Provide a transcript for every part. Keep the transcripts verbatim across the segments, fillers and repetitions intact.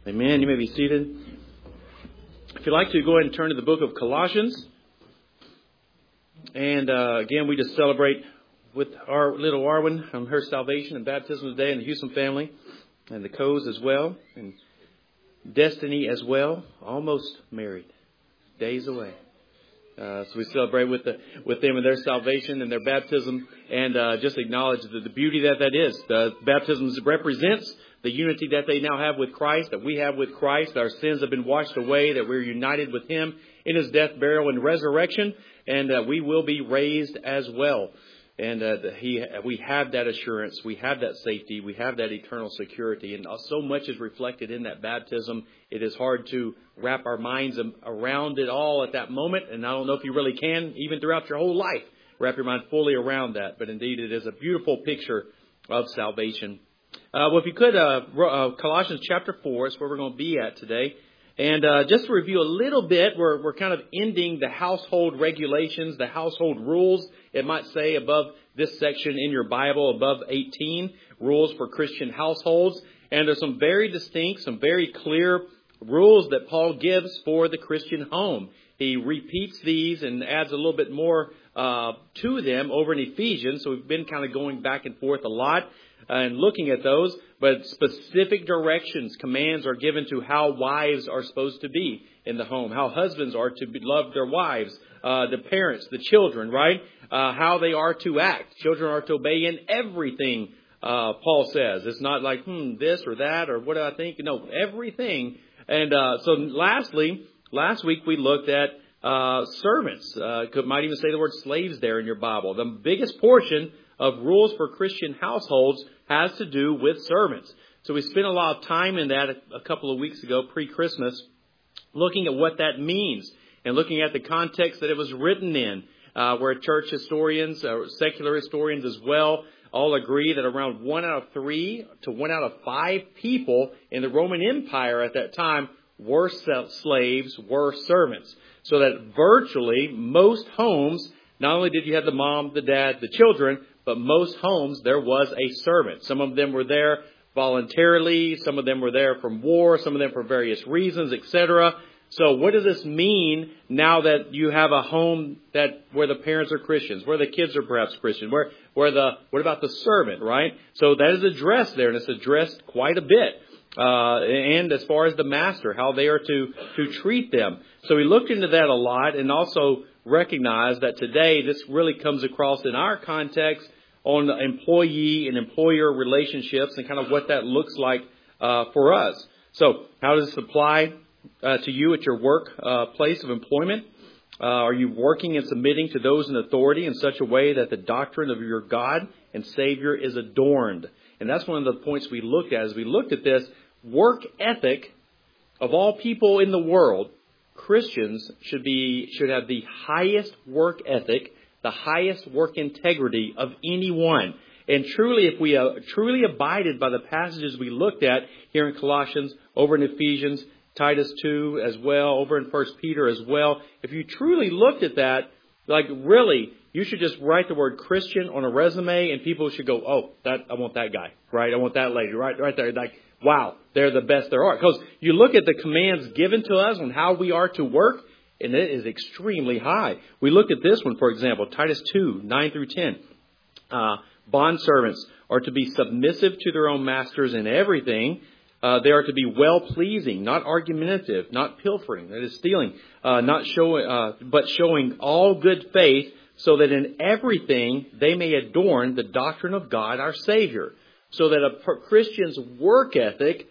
Amen. You may be seated. If you'd like to, go ahead and turn to the book of Colossians. And uh, again, we just celebrate with our little Arwen on her salvation and baptism today, and the Houston family, and the Coes as well, and Destiny as well, almost married, days away. Uh, so we celebrate with the with them and their salvation and their baptism, and uh, just acknowledge the, the beauty that that is. The baptism represents the unity that they now have with Christ, that we have with Christ. Our sins have been washed away, that we're united with Him in His death, burial, and resurrection, and uh, we will be raised as well. And uh, the, he, we have that assurance, we have that safety, we have that eternal security, and so much is reflected in that baptism. It is hard to wrap our minds around it all at that moment, and I don't know if you really can, even throughout your whole life, wrap your mind fully around that. But indeed, it is a beautiful picture of salvation. Uh, well, if you could, uh, uh, Colossians chapter four is where we're going to be at today. And uh, just to review a little bit, we're, we're kind of ending the household regulations, the household rules, it might say above this section in your Bible, above eighteen, rules for Christian households. And there's some very distinct, some very clear rules that Paul gives for the Christian home. He repeats these and adds a little bit more uh, to them over in Ephesians. So we've been kind of going back and forth a lot and looking at those, but specific directions, commands are given to how wives are supposed to be in the home, how husbands are to be, love their wives, uh, the parents, the children, right? Uh, how they are to act. Children are to obey in everything, uh, Paul says. It's not like, hmm, this or that or what do I think? No, everything. And uh, so lastly, last week we looked at uh, servants. Uh, could, might even say the word slaves there in your Bible. The biggest portion of rules for Christian households has to do with servants. So we spent a lot of time in that a, a couple of weeks ago, pre-Christmas, looking at what that means and looking at the context that it was written in, uh, where church historians, uh, secular historians as well, all agree that around one out of three to one out of five people in the Roman Empire at that time were slaves, were servants. So that virtually most homes, not only did you have the mom, the dad, the children, but most homes, there was a servant. Some of them were there voluntarily. Some of them were there from war. Some of them for various reasons, et cetera. So what does this mean now that you have a home that where the parents are Christians, where the kids are perhaps Christian, where where the what about the servant, right? So that is addressed there, and it's addressed quite a bit. Uh, and as far as the master, how they are to to treat them. So we looked into that a lot, and also recognize that today this really comes across in our context on the employee and employer relationships and kind of what that looks like uh, for us. So how does this apply uh, to you at your work uh, place of employment? Uh, are you working and submitting to those in authority in such a way that the doctrine of your God and Savior is adorned? And that's one of the points we looked at as we looked at this. Work ethic of all people in the world, Christians should be should have the highest work ethic, the highest work integrity of anyone. And truly, if we uh, truly abided by the passages we looked at here in Colossians, over in Ephesians, Titus two as well, over in First Peter as well, if you truly looked at that, like really, you should just write the word Christian on a resume and people should go, oh, that I want that guy, right? I want that lady, right, right there. Like, wow, they're the best there are. Because you look at the commands given to us on how we are to work, and it is extremely high. We look at this one, for example, Titus two, nine through ten. Uh, bondservants are to be submissive to their own masters in everything. Uh, they are to be well-pleasing, not argumentative, not pilfering, that is stealing, uh, not showing, uh, but showing all good faith, so that in everything they may adorn the doctrine of God, our Savior. So that a Christian's work ethic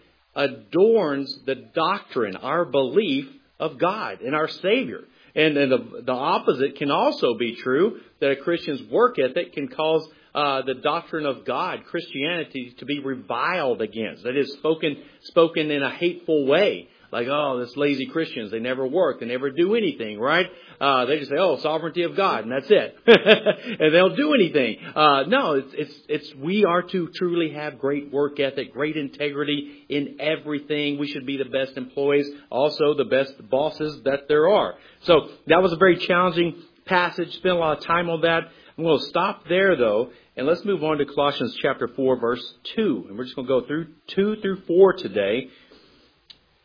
adorns the doctrine, our belief of God and our Savior. And, and the, the opposite can also be true, that a Christian's work ethic can cause uh, the doctrine of God, Christianity, to be reviled against. That is spoken spoken in a hateful way. Like, oh, this lazy Christians, they never work, they never do anything, right? Uh, they just say, oh, sovereignty of God, and that's it. And they'll do anything. Uh, no, it's, it's, it's, we are to truly have great work ethic, great integrity in everything. We should be the best employees, also the best bosses that there are. So that was a very challenging passage, spent a lot of time on that. I'm going to stop there, though, and let's move on to Colossians chapter four, verse two. And we're just going to go through two through four today.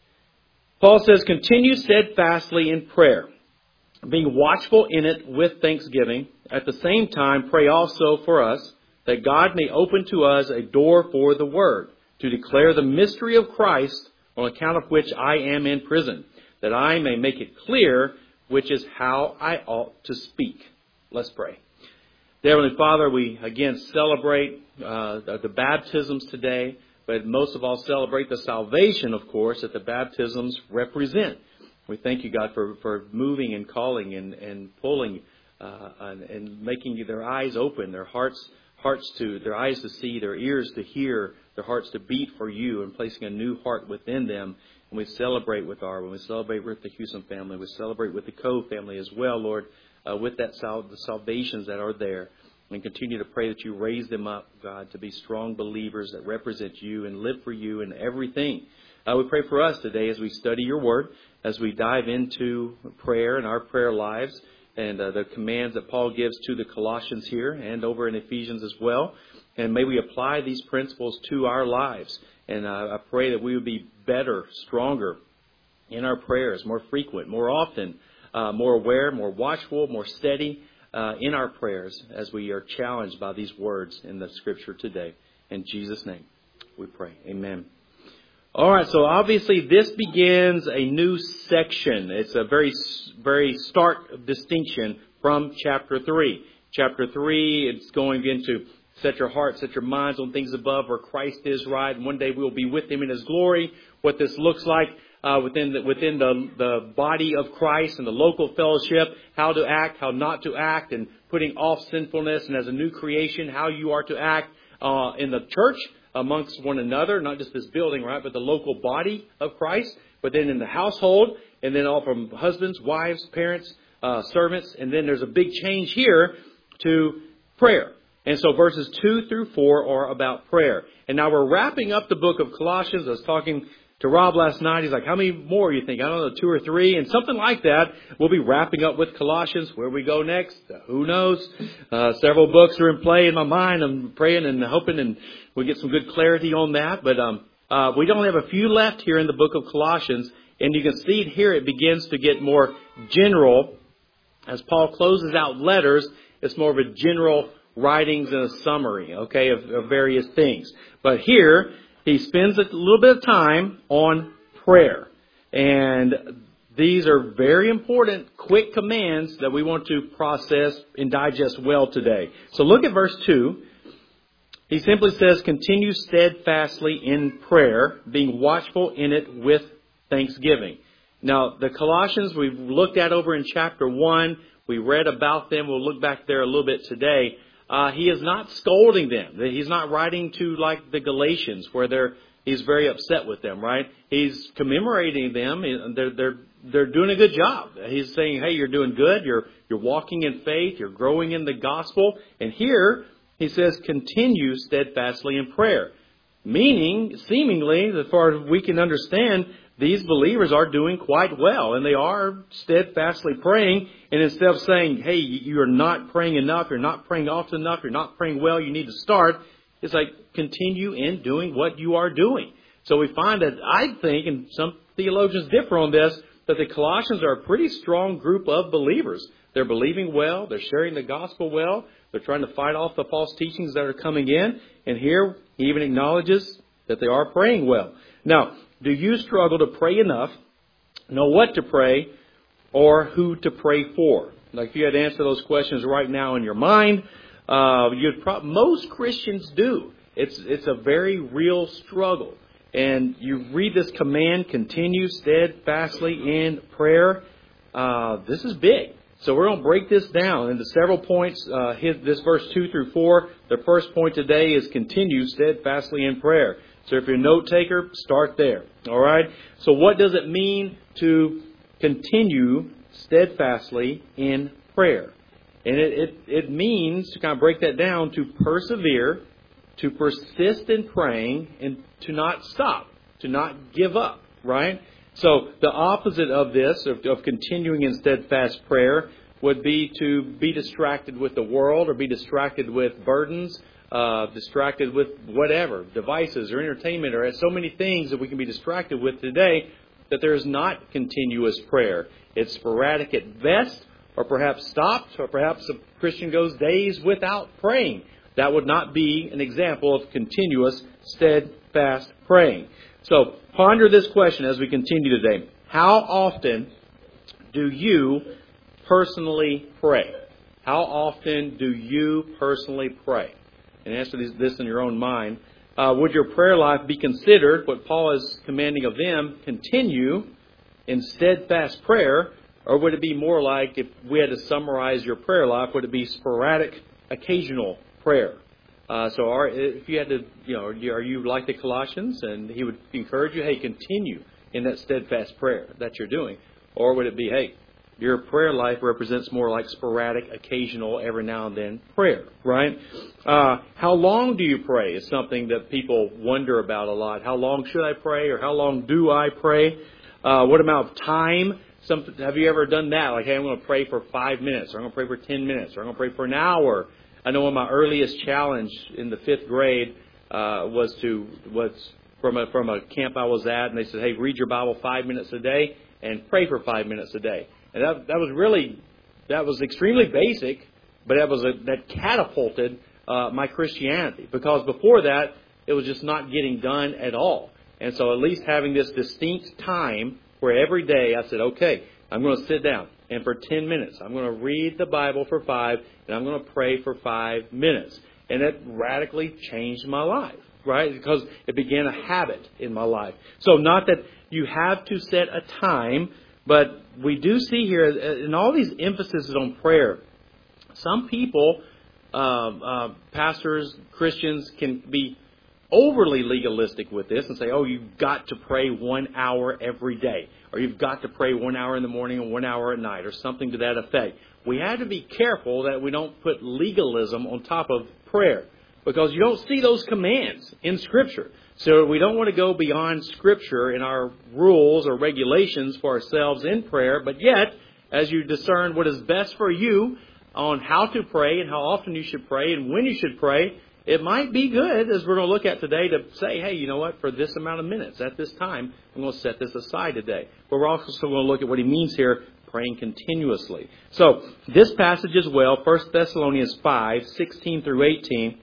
Paul says, continue steadfastly in prayer, being watchful in it with thanksgiving. At the same time, pray also for us, that God may open to us a door for the word, to declare the mystery of Christ, on account of which I am in prison, that I may make it clear which is how I ought to speak. Let's pray. Dear Heavenly Father, we again celebrate uh, the, the baptisms today, but most of all celebrate the salvation, of course, that the baptisms represent. We thank you, God, for, for moving and calling and, and pulling uh, and, and making their eyes open, their hearts hearts to, their eyes to see, their ears to hear, their hearts to beat for you, and placing a new heart within them. And we celebrate with our, when we celebrate with the Hewson family, we celebrate with the Cove family as well, Lord, uh, with that sal- the salvations that are there. And continue to pray that you raise them up, God, to be strong believers that represent you and live for you in everything. Uh, we pray for us today as we study your word, as we dive into prayer and our prayer lives, and uh, the commands that Paul gives to the Colossians here and over in Ephesians as well. And may we apply these principles to our lives. And uh, I pray that we would be better, stronger in our prayers, more frequent, more often, uh, more aware, more watchful, more steady uh, in our prayers as we are challenged by these words in the Scripture today. In Jesus' name we pray. Amen. All right, so obviously this begins a new section. It's a very, very stark distinction from chapter three. Chapter three, it's going into set your hearts, set your minds on things above where Christ is, right? And one day we will be with Him in His glory. What this looks like uh, within the, within the, the body of Christ and the local fellowship, how to act, how not to act, and putting off sinfulness, and as a new creation, how you are to act uh, in the church, amongst one another, not just this building, right, but the local body of Christ, but then in the household, and then all from husbands, wives, parents, uh, servants, and then there's a big change here to prayer. And so verses two through four are about prayer. And now we're wrapping up the book of Colossians. I was talking to Rob last night. He's like, how many more you think? I don't know, two or three, and something like that. We'll be wrapping up with Colossians. Where we go next, who knows? Uh, several books are in play in my mind. I'm praying and hoping and we get some good clarity on that. But um, uh, we don't have a few left here in the book of Colossians. And you can see it here, it begins to get more general. As Paul closes out letters, it's more of a general writings and a summary, okay, of, of various things. But here, he spends a little bit of time on prayer. And these are very important, quick commands that we want to process and digest well today. So look at verse two. He simply says, continue steadfastly in prayer, being watchful in it with thanksgiving. Now, the Colossians we've looked at over in chapter one. We read about them. We'll look back there a little bit today. Uh, he is not scolding them. He's not writing to like the Galatians where they're he's very upset with them, right? He's commemorating them. They're they're they're doing a good job. He's saying, hey, you're doing good. You're you're walking in faith. You're growing in the gospel. And here he says, continue steadfastly in prayer. Meaning, seemingly, as far as we can understand, these believers are doing quite well, and they are steadfastly praying. And instead of saying, hey, you're not praying enough, you're not praying often enough, you're not praying well, you need to start, it's like continue in doing what you are doing. So we find that I think, and some theologians differ on this, that the Colossians are a pretty strong group of believers. They're believing well, they're sharing the gospel well, they're trying to fight off the false teachings that are coming in. And here he even acknowledges that they are praying well. Now, do you struggle to pray enough, know what to pray, or who to pray for? Like if you had to answer those questions right now in your mind, uh, you'd pro- most Christians do. It's it's a very real struggle. And you read this command, continue steadfastly in prayer. Uh, this is big. So we're going to break this down into several points. Uh, his, this verse two through four. The first point today is continue steadfastly in prayer. So if you're a note taker, start there. All right. So what does it mean to continue steadfastly in prayer? And it, it, it means, to kind of break that down, to persevere, to persist in praying, and to not stop, to not give up, right? So the opposite of this, of, of continuing in steadfast prayer, would be to be distracted with the world or be distracted with burdens, uh, distracted with whatever, devices or entertainment, or so many things that we can be distracted with today. that there is not continuous prayer. It's sporadic at best, or perhaps stopped, or perhaps a Christian goes days without praying. That would not be an example of continuous, steadfast praying. So ponder this question as we continue today. How often do you personally pray? How often do you personally pray? And answer this in your own mind. Uh, would your prayer life be considered, what Paul is commanding of them, continue in steadfast prayer? Or would it be more like, if we had to summarize your prayer life, would it be sporadic, occasional prayer? Uh, so are, if you had to, you know, are you like the Colossians? And he would encourage you, hey, continue in that steadfast prayer that you're doing. Or would it be, hey, your prayer life represents more like sporadic, occasional, every now and then prayer, right? Uh, how long do you pray is something that people wonder about a lot. How long should I pray, or how long do I pray? Uh, what amount of time? Some, have you ever done that? Like, hey, I'm going to pray for five minutes, or I'm going to pray for ten minutes, or I'm going to pray for an hour. I know one of my earliest challenge in the fifth grade uh, was to was from a from a camp I was at, and they said, hey, read your Bible five minutes a day and pray for five minutes a day. And that, that was really, that was extremely basic, but that was a, that catapulted uh, my Christianity. Because before that, it was just not getting done at all. And so at least having this distinct time where every day I said, okay, I'm going to sit down, and for ten minutes, I'm going to read the Bible for five, and I'm going to pray for five minutes. And it radically changed my life, right? Because it began a habit in my life. So not that you have to set a time, but we do see here, in all these emphases on prayer, some people, uh, uh, pastors, Christians, can be overly legalistic with this and say, oh, you've got to pray one hour every day, or you've got to pray one hour in the morning and one hour at night, or something to that effect. We have to be careful that we don't put legalism on top of prayer, because you don't see those commands in Scripture. So we don't want to go beyond Scripture in our rules or regulations for ourselves in prayer. But yet, as you discern what is best for you on how to pray and how often you should pray and when you should pray, it might be good, as we're going to look at today, to say, hey, you know what, for this amount of minutes at this time, I'm going to set this aside today. But we're also going to look at what he means here, praying continuously. So this passage as well, First Thessalonians five, sixteen through eighteen,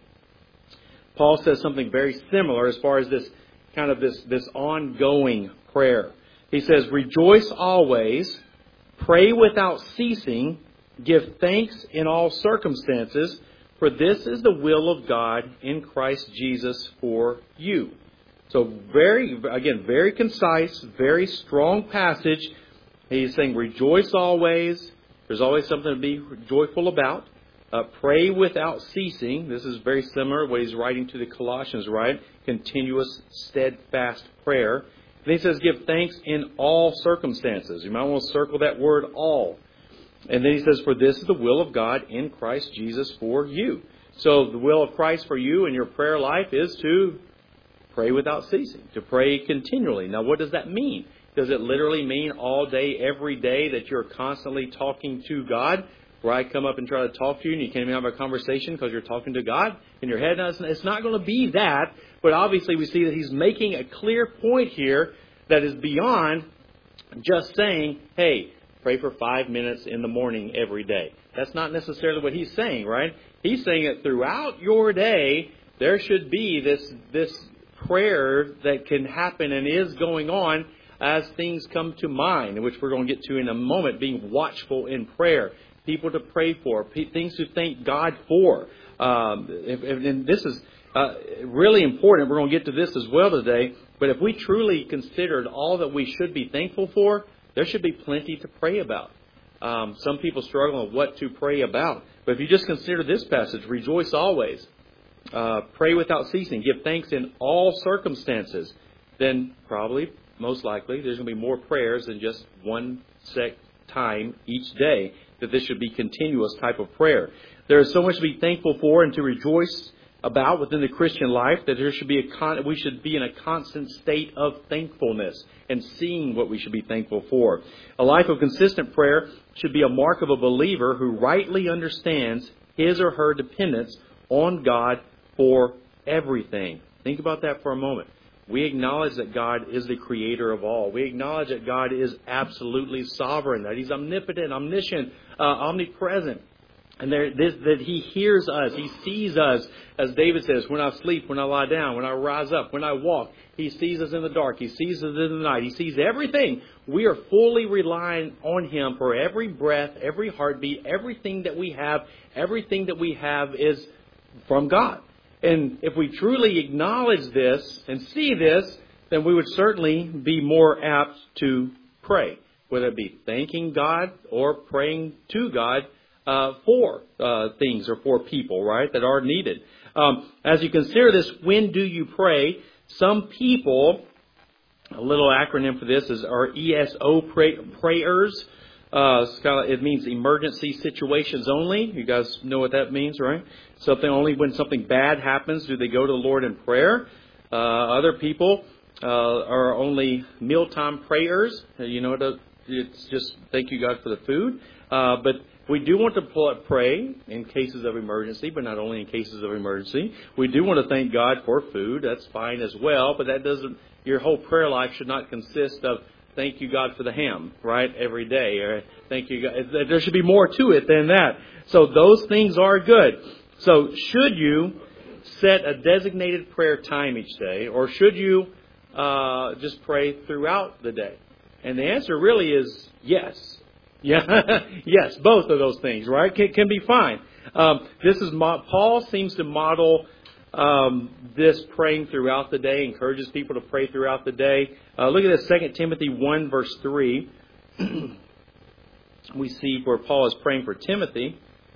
Paul says something very similar as far as this kind of this, this ongoing prayer. He says, rejoice always, pray without ceasing, give thanks in all circumstances, for this is the will of God in Christ Jesus for you. So very, again, very concise, very strong passage. He's saying rejoice always. There's always something to be joyful about. Uh, pray without ceasing. This is very similar to what he's writing to the Colossians, right? Continuous, steadfast prayer. And he says, give thanks in all circumstances. You might want to circle that word all. And then he says, for this is the will of God in Christ Jesus for you. So the will of Christ for you in your prayer life is to pray without ceasing, to pray continually. Now, what does that mean? Does it literally mean all day, every day, that you're constantly talking to God? Where I come up and try to talk to you and you can't even have a conversation because you're talking to God in your head. Now, it's not going to be that, but obviously we see that he's making a clear point here that is beyond just saying, hey, pray for five minutes in the morning every day. That's not necessarily what he's saying, right? He's saying that throughout your day, there should be this, this prayer that can happen and is going on as things come to mind, which we're going to get to in a moment, being watchful in prayer. People to pray for, things to thank God for. Um, if, if, and this is uh, really important. We're going to get to this as well today. But if we truly considered all that we should be thankful for, there should be plenty to pray about. Um, some people struggle with what to pray about. But if you just consider this passage, rejoice always, uh, pray without ceasing, give thanks in all circumstances, then probably, most likely, there's going to be more prayers than just one sec time each day, that this should be continuous type of prayer. There is so much to be thankful for and to rejoice about within the Christian life that there should be a con- we should be in a constant state of thankfulness and seeing what we should be thankful for. A life of consistent prayer should be a mark of a believer who rightly understands his or her dependence on God for everything. Think about that for a moment. We acknowledge that God is the creator of all. We acknowledge that God is absolutely sovereign, that He's omnipotent, omniscient, uh, omnipresent. And there, this, that He hears us, He sees us, as David says, when I sleep, when I lie down, when I rise up, when I walk. He sees us in the dark. He sees us in the night. He sees everything. We are fully relying on Him for every breath, every heartbeat, everything that we have. Everything that we have is from God. And if we truly acknowledge this and see this, then we would certainly be more apt to pray, whether it be thanking God or praying to God uh, for uh, things or for people, right, that are needed. Um, as you consider this, when do you pray? Some people, a little acronym for this is our E S O pray, prayers. Uh, it's kind of, it means emergency situations only. You guys know what that means, right? Something only when something bad happens do they go to the Lord in prayer. Uh, other people uh, are only mealtime prayers. You know, it's just thank you God for the food. Uh, but we do want to pray in cases of emergency, but not only in cases of emergency. We do want to thank God for food. That's fine as well, but that doesn't. Your whole prayer life should not consist of thank you, God, for the ham, right, every day. Or thank you, God. There should be more to it than that. So those things are good. So should you set a designated prayer time each day, or should you uh, just pray throughout the day? And the answer really is yes. Yeah, yes, both of those things, right, can, can be fine. Um, this is mo- Paul seems to model Um, this praying throughout the day, encourages people to pray throughout the day. Uh, look at this, Second Timothy one, verse three. We see where Paul is praying for Timothy.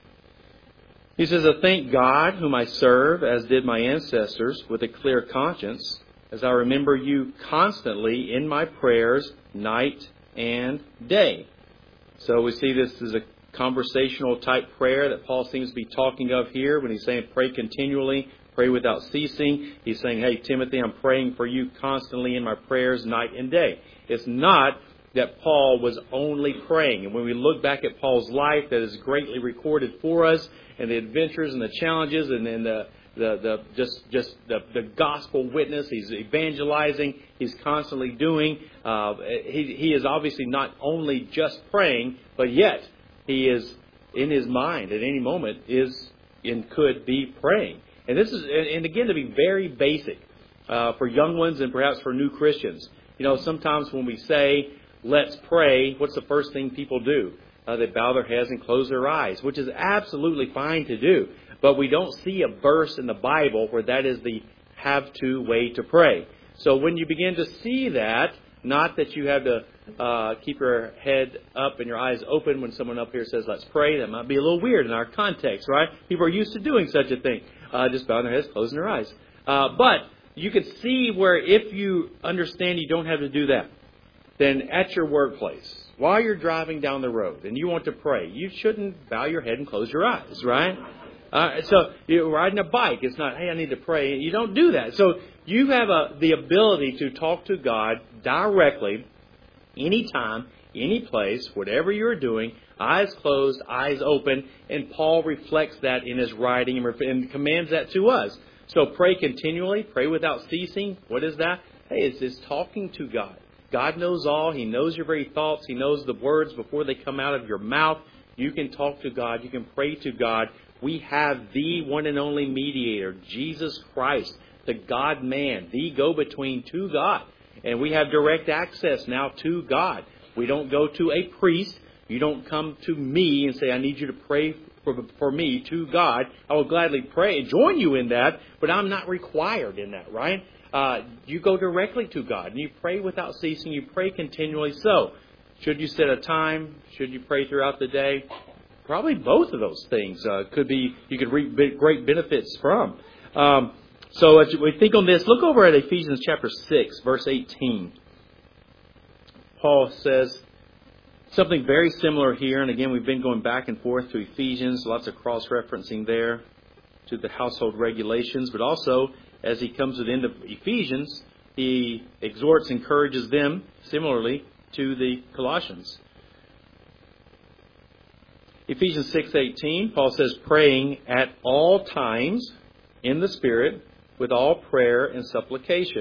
He says, I thank God, whom I serve, as did my ancestors, with a clear conscience, as I remember you constantly in my prayers, night and day. So we see this as a conversational type prayer that Paul seems to be talking of here when he's saying pray continually, pray without ceasing. He's saying, hey, Timothy, I'm praying for you constantly in my prayers night and day. It's not that Paul was only praying. And when we look back at Paul's life that is greatly recorded for us, and the adventures and the challenges and then the, the, the just just the, the gospel witness, he's evangelizing, he's constantly doing. Uh, he, he is obviously not only just praying, but yet he is in his mind at any moment is and could be praying. And this is, and again, to be very basic uh, for young ones and perhaps for new Christians. You know, sometimes when we say, let's pray, what's the first thing people do? Uh, they bow their heads and close their eyes, which is absolutely fine to do. But we don't see a verse in the Bible where that is the have-to way to pray. So when you begin to see that, not that you have to uh, keep your head up and your eyes open when someone up here says, let's pray. That might be a little weird in our context, right? People are used to doing such a thing. Uh, just bowing their heads, closing their eyes. Uh, but you can see where if you understand you don't have to do that, then at your workplace, while you're driving down the road and you want to pray, you shouldn't bow your head and close your eyes, right? Uh, so you're riding a bike. It's not, hey, I need to pray. You don't do that. So you have a, the ability to talk to God directly, anytime, any place, whatever you're doing, eyes closed, eyes open. And Paul reflects that in his writing and, and commands that to us. So pray continually, pray without ceasing. What is that? Hey, it's, it's talking to God. God knows all. He knows your very thoughts. He knows the words before they come out of your mouth. You can talk to God. You can pray to God. We have the one and only mediator, Jesus Christ, the God-man, the go-between to God. And we have direct access now to God. We don't go to a priest. You don't come to me and say, I need you to pray for, for me to God. I will gladly pray and join you in that, but I'm not required in that, right? Uh, you go directly to God and you pray without ceasing. You pray continually. So, should you set a time? Should you pray throughout the day? Probably both of those things uh, could be, you could reap great benefits from. Um, so as we think on this, look over at Ephesians chapter six, verse eighteen. Paul says something very similar here. And again, we've been going back and forth to Ephesians, lots of cross-referencing there to the household regulations. But also, as he comes to the end of Ephesians, he exhorts, encourages them similarly to the Colossians. Ephesians six eighteen, Paul says, praying at all times in the Spirit with all prayer and supplication.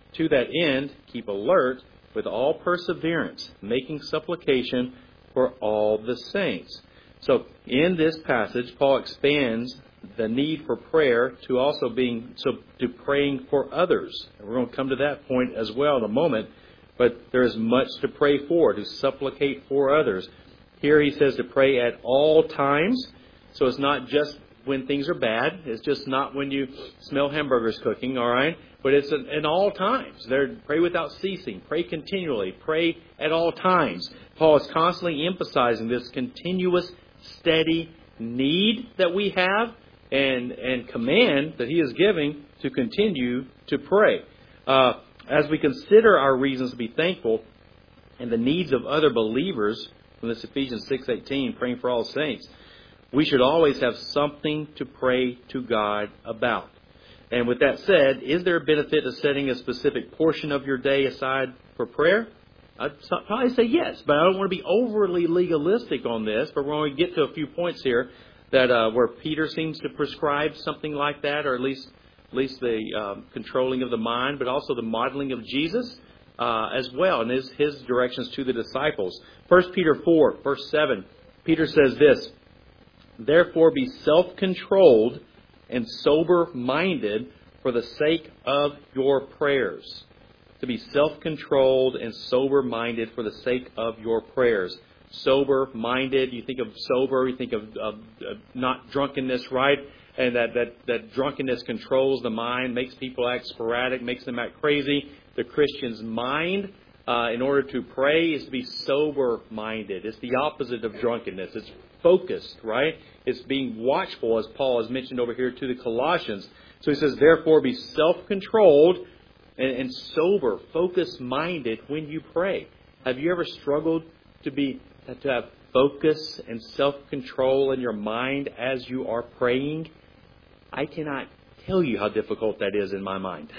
To that end, keep alert with all perseverance, making supplication for all the saints. So in this passage, Paul expands the need for prayer to also being so to praying for others. And we're going to come to that point as well in a moment. But there is much to pray for, to supplicate for others. Here he says to pray at all times. So it's not just when things are bad. It's just not when you smell hamburgers cooking, all right? But it's in, in all times. There, pray without ceasing. Pray continually. Pray at all times. Paul is constantly emphasizing this continuous, steady need that we have and, and command that he is giving to continue to pray. Uh, as we consider our reasons to be thankful and the needs of other believers, from this Ephesians six eighteen, praying for all saints, we should always have something to pray to God about. And with that said, is there a benefit to setting a specific portion of your day aside for prayer? I'd probably say yes, but I don't want to be overly legalistic on this. But we're going to get to a few points here that uh, where Peter seems to prescribe something like that, or at least at least the um, controlling of the mind, but also the modeling of Jesus uh, as well, and his, his directions to the disciples. First Peter four, verse seven, Peter says this, "Therefore be self-controlled and sober-minded for the sake of your prayers." To be self-controlled and sober-minded for the sake of your prayers. Sober-minded, you think of sober, you think of, of, of not drunkenness, right? And that, that, that drunkenness controls the mind, makes people act sporadic, makes them act crazy. The Christian's mind, uh, in order to pray, is to be sober-minded. It's the opposite of drunkenness. It's focused, right? It's being watchful, as Paul has mentioned over here to the Colossians. So he says, therefore be self-controlled and, and sober, focus-minded when you pray. Have you ever struggled to be to have focus and self-control in your mind as you are praying? I cannot tell you how difficult that is in my mind.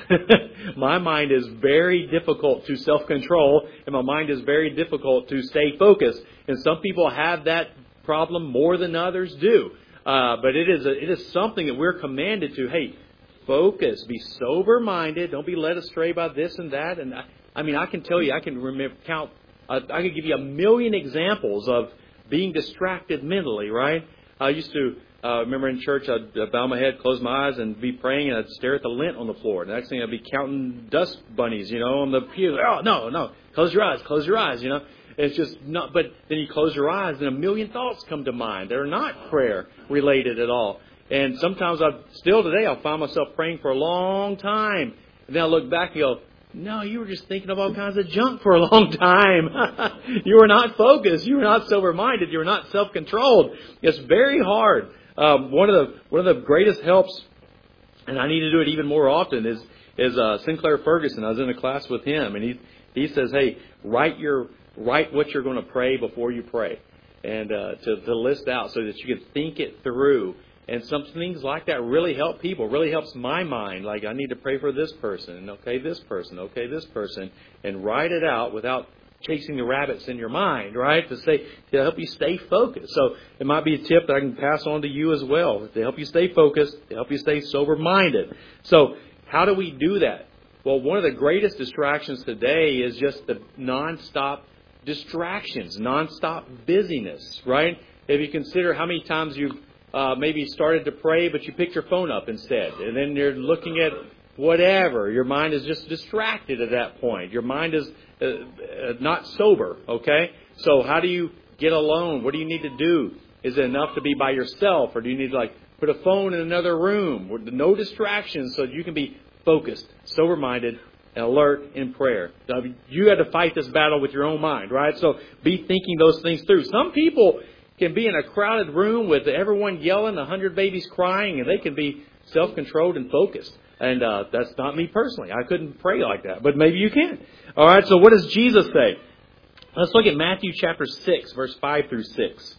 My mind is very difficult to self-control, and my mind is very difficult to stay focused. And some people have that problem more than others do. Uh, but it is a, it is something that we're commanded to. Hey, focus, be sober-minded. Don't be led astray by this and that. And I, I mean, I can tell you, I can remember, count. Uh, I could give you a million examples of being distracted mentally. Right? I used to. Uh, remember in church, I'd uh, bow my head, close my eyes, and be praying, and I'd stare at the lint on the floor. The next thing, I'd be counting dust bunnies, you know, on the pew. Oh, no, no, close your eyes, close your eyes, you know. It's just not, but then you close your eyes, and a million thoughts come to mind. They're not prayer-related at all. And sometimes, I still today, I'll find myself praying for a long time. And then I'll look back and go, no, you were just thinking of all kinds of junk for a long time. You were not focused. You were not sober-minded. You were not self-controlled. It's very hard. Um, one of the one of the greatest helps, and I need to do it even more often, is is uh, Sinclair Ferguson. I was in a class with him, and he he says, "Hey, write your write what you're going to pray before you pray, and uh, to to list out so that you can think it through." And some things like that really help people. Really helps my mind. Like, I need to pray for this person, and okay, this person, okay, this person, and write it out without chasing the rabbits in your mind, right? To say, to help you stay focused. So it might be a tip that I can pass on to you as well, to help you stay focused, to help you stay sober-minded. So how do we do that? Well, one of the greatest distractions today is just the nonstop distractions, nonstop busyness, right? If you consider how many times you've uh, maybe started to pray, but you picked your phone up instead, and then you're looking at whatever. Your mind is just distracted at that point. Your mind is uh, uh, not sober, okay? So how do you get alone? What do you need to do? Is it enough to be by yourself, or do you need to like put a phone in another room with no distractions so you can be focused, sober-minded, and alert in prayer? You got to fight this battle with your own mind, right? So be thinking those things through. Some people can be in a crowded room with everyone yelling, a hundred babies crying, and they can be self-controlled and focused. And uh, that's not me personally. I couldn't pray like that, but maybe you can. All right, so what does Jesus say? Let's look at Matthew chapter six, verse five through six.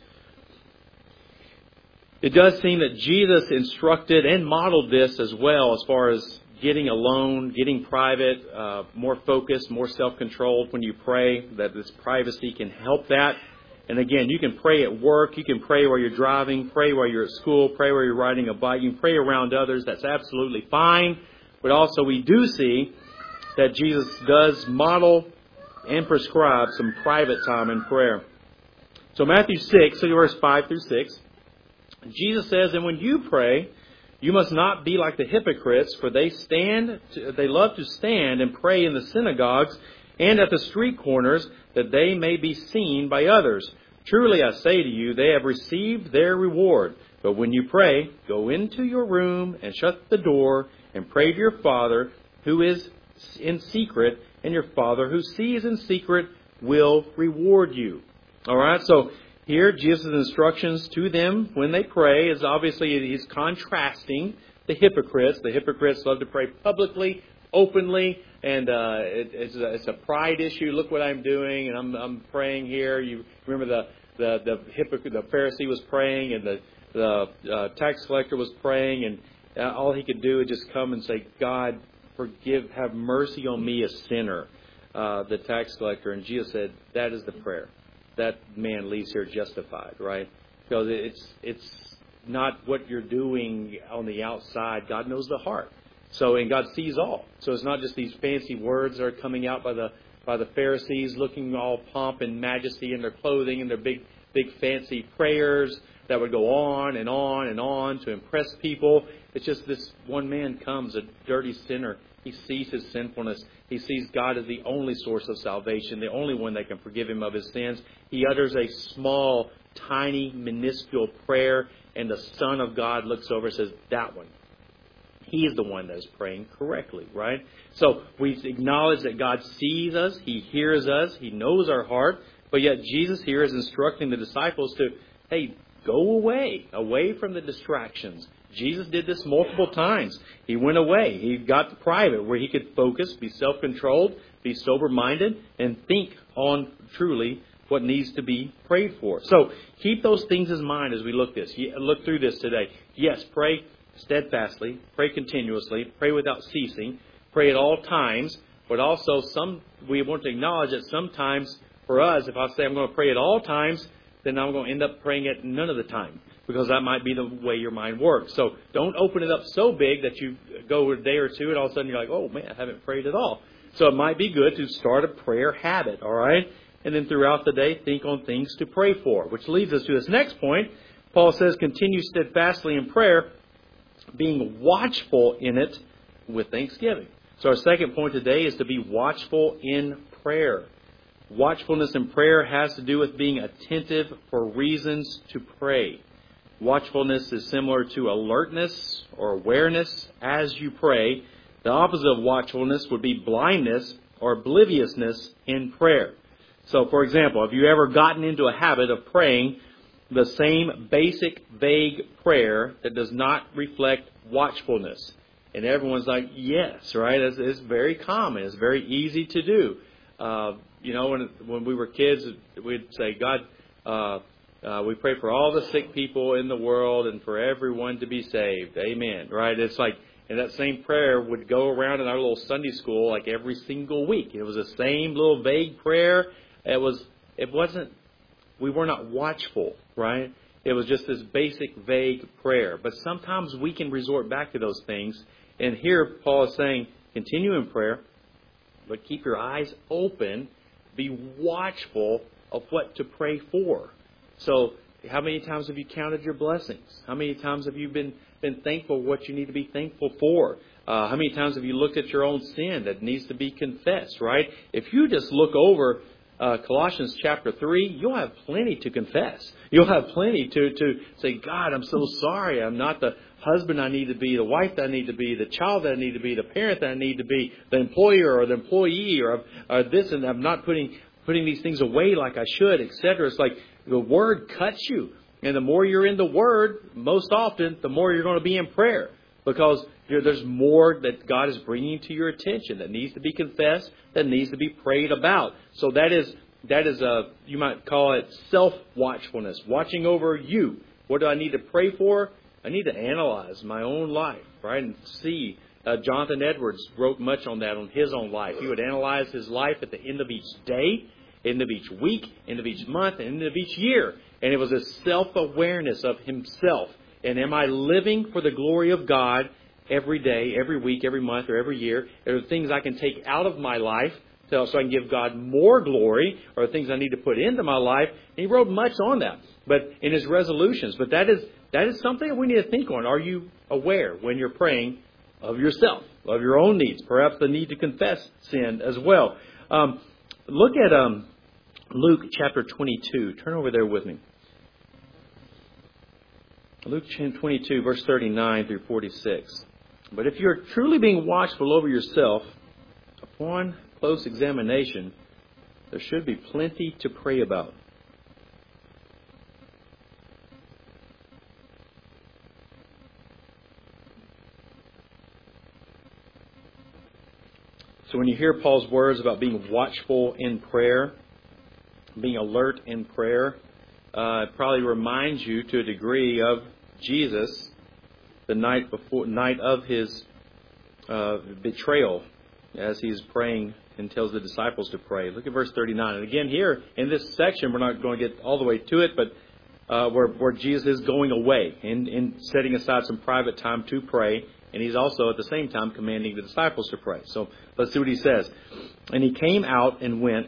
It does seem that Jesus instructed and modeled this as well, as far as getting alone, getting private, uh, more focused, more self-controlled when you pray, that this privacy can help that. And again, you can pray at work, you can pray while you're driving, pray while you're at school, pray while you're riding a bike, you can pray around others. That's absolutely fine. But also we do see that Jesus does model and prescribe some private time in prayer. So Matthew six, look at verse five through six. Jesus says, "And when you pray, you must not be like the hypocrites, for they stand, to, they love to stand and pray in the synagogues and at the street corners, that they may be seen by others. Truly I say to you, they have received their reward. But when you pray, go into your room and shut the door and pray to your Father who is in secret, and your Father who sees in secret will reward you." All right, so here Jesus' instructions to them when they pray is obviously he's contrasting the hypocrites. The hypocrites love to pray publicly, openly, and uh, it, it's, a, it's a pride issue. Look what I'm doing, and I'm, I'm praying here. You remember the the the, hypocrite, the Pharisee was praying, and the the uh, tax collector was praying, and uh, all he could do is just come and say, "God, forgive, have mercy on me, a sinner." Uh, the tax collector, and Jesus said, "That is the prayer. That man leaves here justified," right? Because it's it's not what you're doing on the outside. God knows the heart. So, and God sees all. So it's not just these fancy words that are coming out by the by the Pharisees, looking all pomp and majesty in their clothing and their big big fancy prayers that would go on and on and on to impress people. It's just this one man comes, a dirty sinner. He sees his sinfulness. He sees God as the only source of salvation, the only one that can forgive him of his sins. He utters a small, tiny, minuscule prayer, and the Son of God looks over and says, "That one. He is the one that is praying correctly," right? So we acknowledge that God sees us. He hears us. He knows our heart. But yet Jesus here is instructing the disciples to, hey, go away, away from the distractions. Jesus did this multiple times. He went away. He got to private where he could focus, be self-controlled, be sober-minded, and think on truly what needs to be prayed for. So keep those things in mind as we look this. Look through this today. Yes, pray steadfastly, pray continuously, pray without ceasing, pray at all times, but also some we want to acknowledge that sometimes for us, if I say I'm going to pray at all times, then I'm going to end up praying at none of the time, because that might be the way your mind works. So don't open it up so big that you go a day or two and all of a sudden you're like, oh man, I haven't prayed at all. So it might be good to start a prayer habit, all right? And then throughout the day, think on things to pray for, which leads us to this next point. Paul says, continue steadfastly in prayer, being watchful in it with thanksgiving. So our second point today is to be watchful in prayer. Watchfulness in prayer has to do with being attentive for reasons to pray. Watchfulness is similar to alertness or awareness as you pray. The opposite of watchfulness would be blindness or obliviousness in prayer. So, for example, have you ever gotten into a habit of praying the same basic, vague prayer that does not reflect watchfulness? And everyone's like, yes, right? It's, it's very common. It's very easy to do. Uh, you know, when when we were kids, we'd say, God, uh, uh, we pray for all the sick people in the world and for everyone to be saved. Amen. Right? It's like, and that same prayer would go around in our little Sunday school like every single week. It was the same little vague prayer. It was, it wasn't, we were not watchful, right? It was just this basic, vague prayer. But sometimes we can resort back to those things. And here Paul is saying, continue in prayer, but keep your eyes open. Be watchful of what to pray for. So how many times have you counted your blessings? How many times have you been, been thankful for what you need to be thankful for? Uh, how many times have you looked at your own sin that needs to be confessed, right? If you just look over Uh, Colossians chapter three, you'll have plenty to confess. You'll have plenty to, to say, God, I'm so sorry. I'm not the husband I need to be, the wife that I need to be, the child that I need to be, the parent that I need to be, the employer or the employee or, or this, and I'm not putting putting these things away like I should, et cetera. It's like the Word cuts you. And the more you're in the Word, most often, the more you're going to be in prayer. Because there's more that God is bringing to your attention that needs to be confessed, that needs to be prayed about. So that is, that is a, you might call it self-watchfulness, watching over you. What do I need to pray for? I need to analyze my own life, right, and see. Uh, Jonathan Edwards wrote much on that on his own life. He would analyze his life at the end of each day, end of each week, end of each month, and end of each year. And it was a self-awareness of himself. And am I living for the glory of God? every day, every week, every month, or every year? Are there things I can take out of my life so I can give God more glory, or things I need to put into my life? And he wrote much on that, but in his resolutions. But that is that is something that we need to think on. Are you aware when you're praying of yourself, of your own needs, perhaps the need to confess sin as well? Um, look at um, Luke chapter twenty-two. Turn over there with me. Luke twenty-two, verse thirty-nine through forty-six. But if you're truly being watchful over yourself, upon close examination, there should be plenty to pray about. So when you hear Paul's words about being watchful in prayer, being alert in prayer, uh, it probably reminds you to a degree of Jesus the night before, night of his uh, betrayal, as he's praying and tells the disciples to pray. Look at verse thirty-nine. And again, here in this section, we're not going to get all the way to it, but uh, where, where Jesus is going away and, and setting aside some private time to pray. And he's also at the same time commanding the disciples to pray. So let's see what he says. And he came out and went,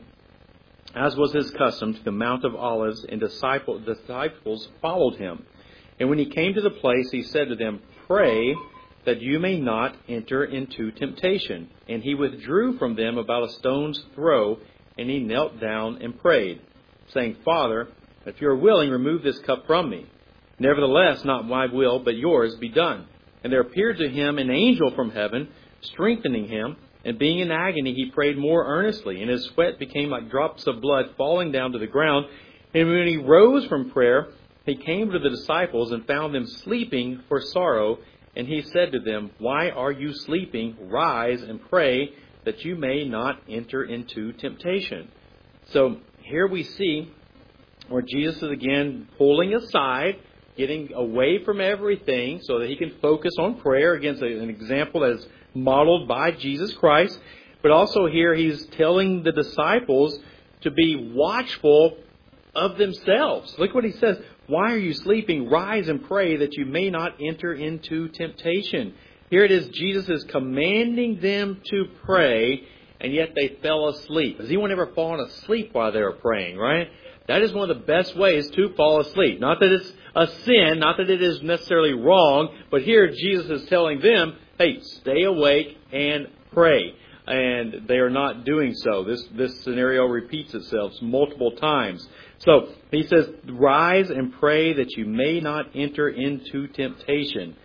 as was his custom, to the Mount of Olives, and disciple, disciples followed him. And when he came to the place, he said to them, "Pray that you may not enter into temptation." And he withdrew from them about a stone's throw, and he knelt down and prayed, saying, "Father, if you are willing, remove this cup from me. Nevertheless, not my will, but yours be done." And there appeared to him an angel from heaven, strengthening him. And being in agony, he prayed more earnestly, and his sweat became like drops of blood falling down to the ground. And when he rose from prayer, he came to the disciples and found them sleeping for sorrow. And he said to them, "Why are you sleeping? Rise and pray that you may not enter into temptation." So here we see where Jesus is again pulling aside, getting away from everything so that he can focus on prayer. Against an example that is modeled by Jesus Christ. But also here he's telling the disciples to be watchful of themselves. Look what he says. "Why are you sleeping? Rise and pray that you may not enter into temptation." Here it is, Jesus is commanding them to pray, and yet they fell asleep. Has anyone ever fallen asleep while they were praying, right? That is one of the best ways to fall asleep. Not that it's a sin, not that it is necessarily wrong, but here Jesus is telling them, hey, stay awake and pray. And they are not doing so. This this scenario repeats itself multiple times. So he says, "Rise and pray that you may not enter into temptation."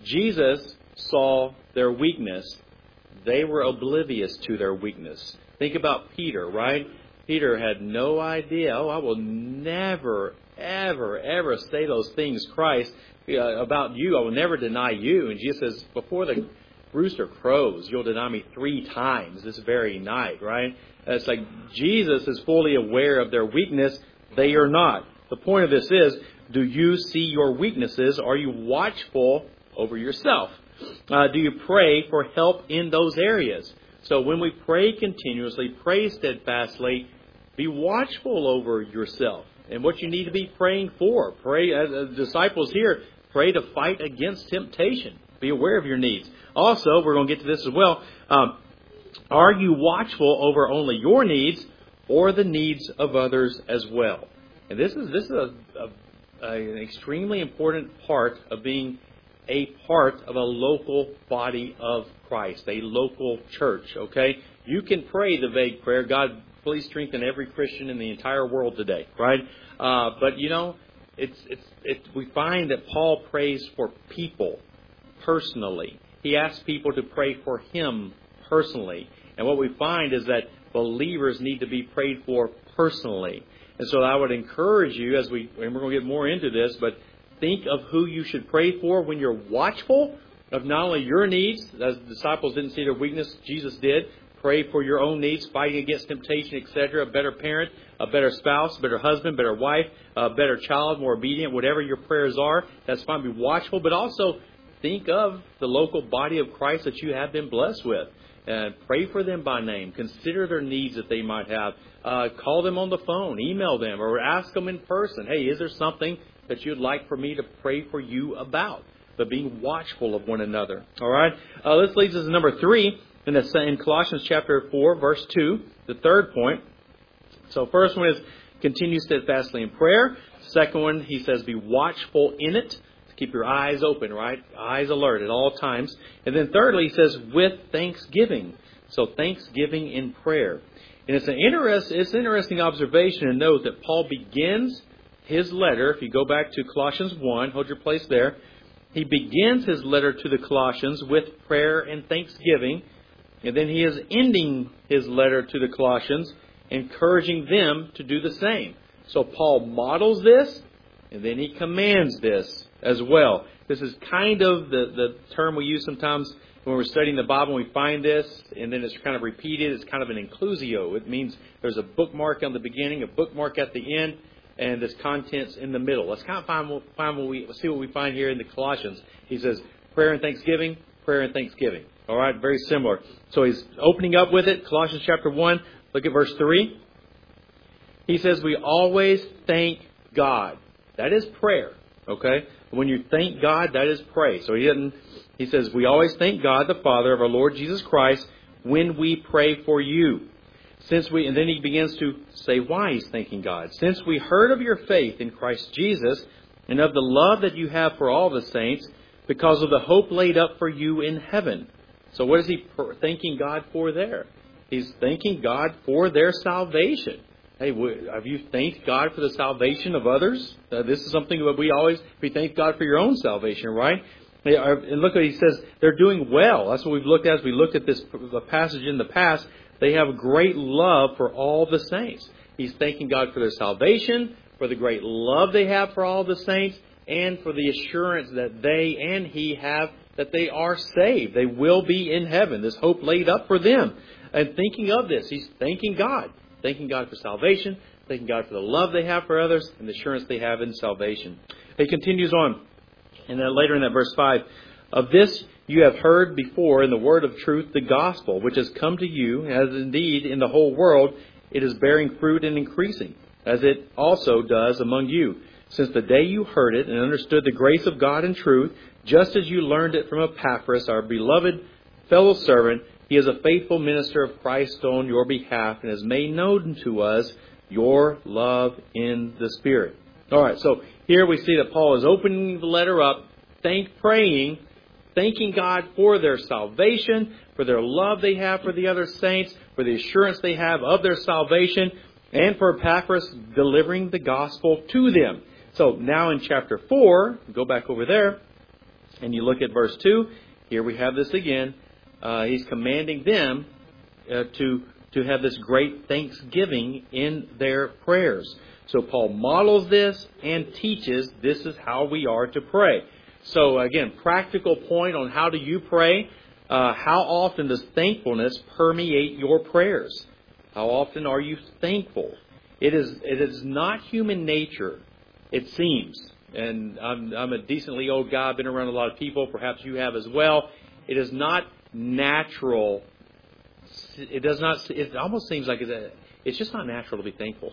Jesus saw their weakness. They were oblivious to their weakness. Think about Peter, right? Peter had no idea. Oh, I will never, ever, ever say those things, Christ, uh, about you. I will never deny you. And Jesus says, before the rooster crows, you'll deny me three times this very night, right? It's like Jesus is fully aware of their weakness. They are not. The point of this is, do you see your weaknesses? Are you watchful over yourself? Uh, do you pray for help in those areas? So when we pray continuously, pray steadfastly, be watchful over yourself and what you need to be praying for. Pray, as the disciples here, pray to fight against temptation. Be aware of your needs. Also, we're going to get to this as well. Um, are you watchful over only your needs or the needs of others as well? And this is this is a, a, a, an extremely important part of being a part of a local body of Christ, a local church, okay? You can pray the vague prayer, "God, please strengthen every Christian in the entire world today," right? Uh, but, you know, it's it's it, we find that Paul prays for people personally. He asks people to pray for him personally. And what we find is that believers need to be prayed for personally. And so I would encourage you, as we, and we're going to get more into this, but think of who you should pray for when you're watchful of not only your needs, as the disciples didn't see their weakness, Jesus did. Pray for your own needs, fighting against temptation, et cetera. A better parent, a better spouse, a better husband, better wife, a better child, more obedient, whatever your prayers are. That's fine. Be watchful, but also think of the local body of Christ that you have been blessed with. And pray for them by name. Consider their needs that they might have. Uh, call them on the phone, email them, or ask them in person. Hey, is there something that you'd like for me to pray for you about? but being watchful of one another. All right? Uh, this leads us to number three in, the, in Colossians chapter four, verse two, the third point. So first one is continue steadfastly in prayer. Second one, he says, be watchful in it. Keep your eyes open, right? Eyes alert at all times. And then thirdly, he says, with thanksgiving. So thanksgiving in prayer. And it's an interest, it's an interesting observation to note that Paul begins his letter, if you go back to Colossians one, hold your place there, he begins his letter to the Colossians with prayer and thanksgiving. And then he is ending his letter to the Colossians, encouraging them to do the same. So Paul models this, and then he commands this as well. This is kind of the, the term we use sometimes when we're studying the Bible. We find this, and then it's kind of repeated. It's kind of an inclusio. It means there's a bookmark on the beginning, a bookmark at the end, and there's contents in the middle. Let's kind of find, find what we see what we find here in the Colossians. He says prayer and thanksgiving, prayer and thanksgiving. All right, very similar. So he's opening up with it. Colossians chapter one. Look at verse three. He says we always thank God. That is prayer. Okay, when you thank God, that is pray. So he didn't. He says we always thank God, the Father of our Lord Jesus Christ, when we pray for you. Since we, and then he begins to say why he's thanking God. Since we heard of your faith in Christ Jesus and of the love that you have for all the saints, because of the hope laid up for you in heaven. So what is he thanking God for there? He's thanking God for their salvation. Hey, have you thanked God for the salvation of others? Uh, this is something that we always, we thank God for your own salvation, right? And look what he says, they're doing well. That's what we've looked at as we looked at this passage in the past. They have great love for all the saints. He's thanking God for their salvation, for the great love they have for all the saints, and for the assurance that they and he have that they are saved. They will be in heaven. This hope laid up for them. And thinking of this, he's thanking God. Thanking God for salvation, thanking God for the love they have for others, and the assurance they have in salvation. He continues on, and then later in that verse five, of this you have heard before in the word of truth, the gospel, which has come to you, as indeed in the whole world it is bearing fruit and increasing, as it also does among you, since the day you heard it and understood the grace of God in truth, just as you learned it from Epaphras, our beloved fellow servant. He is a faithful minister of Christ on your behalf and has made known to us your love in the Spirit. All right, so here we see that Paul is opening the letter up, thank, praying, thanking God for their salvation, for their love they have for the other saints, for the assurance they have of their salvation, and for Epaphras delivering the gospel to them. So now in chapter four, go back over there, and you look at verse two. Here we have this again. Uh, he's commanding them uh, to to have this great thanksgiving in their prayers. So Paul models this and teaches this is how we are to pray. So again, practical point on how do you pray. Uh, how often does thankfulness permeate your prayers? How often are you thankful? It is it is not human nature, it seems. And I'm, I'm a decently old guy. I've been around a lot of people. Perhaps you have as well. It is not natural. It does not. It almost seems like it's, a, it's just not natural to be thankful.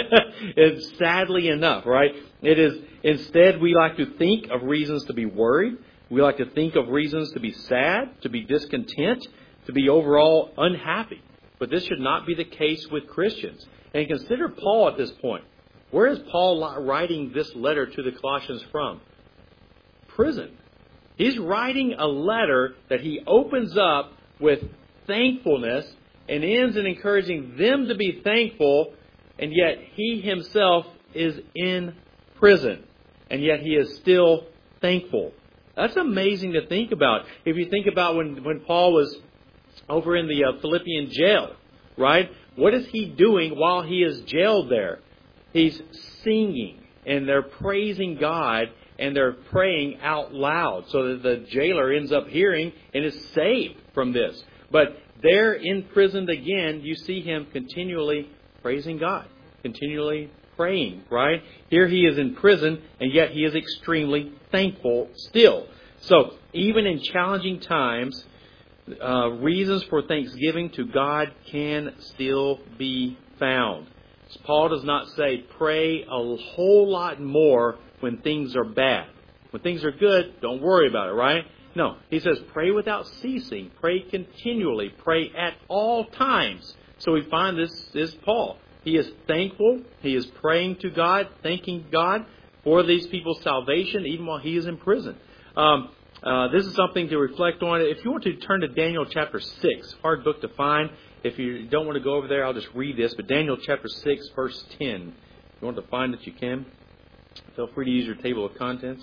It's sadly enough, right? It is. Instead, we like to think of reasons to be worried. We like to think of reasons to be sad, to be discontent, to be overall unhappy. But this should not be the case with Christians. And consider Paul at this point. Where is Paul writing this letter to the Colossians from? Prison. He's writing a letter that he opens up with thankfulness and ends in encouraging them to be thankful, and yet he himself is in prison, and yet he is still thankful. That's amazing to think about. If you think about when, when Paul was over in the uh, Philippian jail, right? What is he doing while he is jailed there? He's singing, and they're praising God, and they're praying out loud so that the jailer ends up hearing and is saved from this. But there imprisoned again, you see him continually praising God, continually praying, right? Here he is in prison, and yet he is extremely thankful still. So even in challenging times, uh, reasons for thanksgiving to God can still be found. Paul does not say pray a whole lot more when things are bad. When things are good, don't worry about it, right? No, he says pray without ceasing, pray continually, pray at all times. So we find this is Paul. He is thankful. He is praying to God, thanking God for these people's salvation, even while he is in prison. Um, uh, this is something to reflect on. If you want to turn to Daniel chapter six, hard book to find. If you don't want to go over there, I'll just read this. But Daniel chapter six, verse ten. If you want to find it, you can. Feel free to use your table of contents.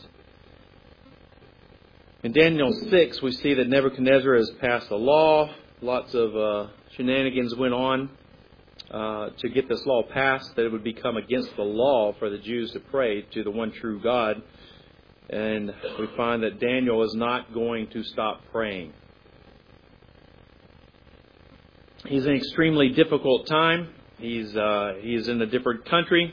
In Daniel six, we see that Nebuchadnezzar has passed a law. Lots of uh, shenanigans went on uh, to get this law passed, that it would become against the law for the Jews to pray to the one true God. And we find that Daniel is not going to stop praying. He's in an extremely difficult time. He's uh, he's in a different country.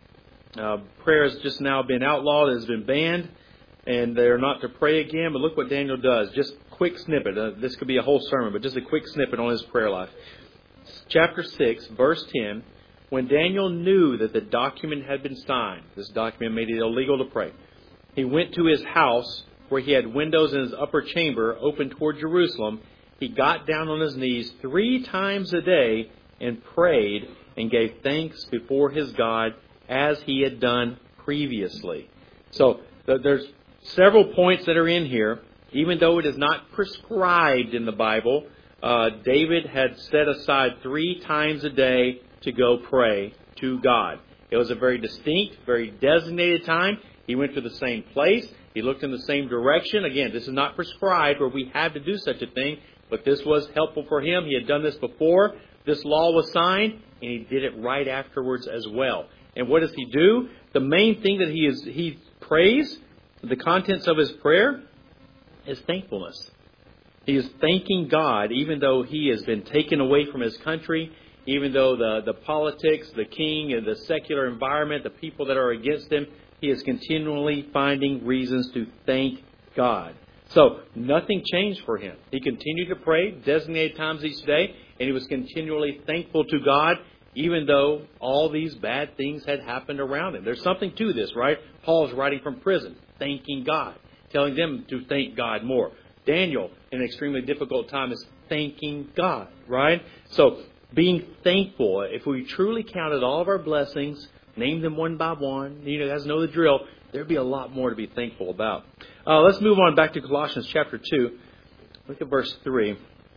Uh, prayer has just now been outlawed, it has been banned, and they're not to pray again. But look what Daniel does. Just a quick snippet. Uh, this could be a whole sermon, but just a quick snippet on his prayer life. Chapter six, verse ten. When Daniel knew that the document had been signed, this document made it illegal to pray, he went to his house where he had windows in his upper chamber open toward Jerusalem. He got down on his knees three times a day and prayed and gave thanks before his God as he had done previously. So there's several points that are in here. Even though it is not prescribed in the Bible, uh, David had set aside three times a day to go pray to God. It was a very distinct, very designated time. He went to the same place. He looked in the same direction. Again, this is not prescribed where we had to do such a thing, but this was helpful for him. He had done this before this law was signed, and he did it right afterwards as well. And what does he do? The main thing that he is he prays, the contents of his prayer, is thankfulness. He is thanking God, even though he has been taken away from his country, even though the, the politics, the king, and the secular environment, the people that are against him, he is continually finding reasons to thank God. So nothing changed for him. He continued to pray designated times each day, and he was continually thankful to God, even though all these bad things had happened around him. There's something to this, right? Paul's writing from prison, thanking God, telling them to thank God more. Daniel, in an extremely difficult time, is thanking God, right? So being thankful, if we truly counted all of our blessings, named them one by one, you know, you guys know the drill, there'd be a lot more to be thankful about. Uh, let's move on back to Colossians chapter two. Look at verse three.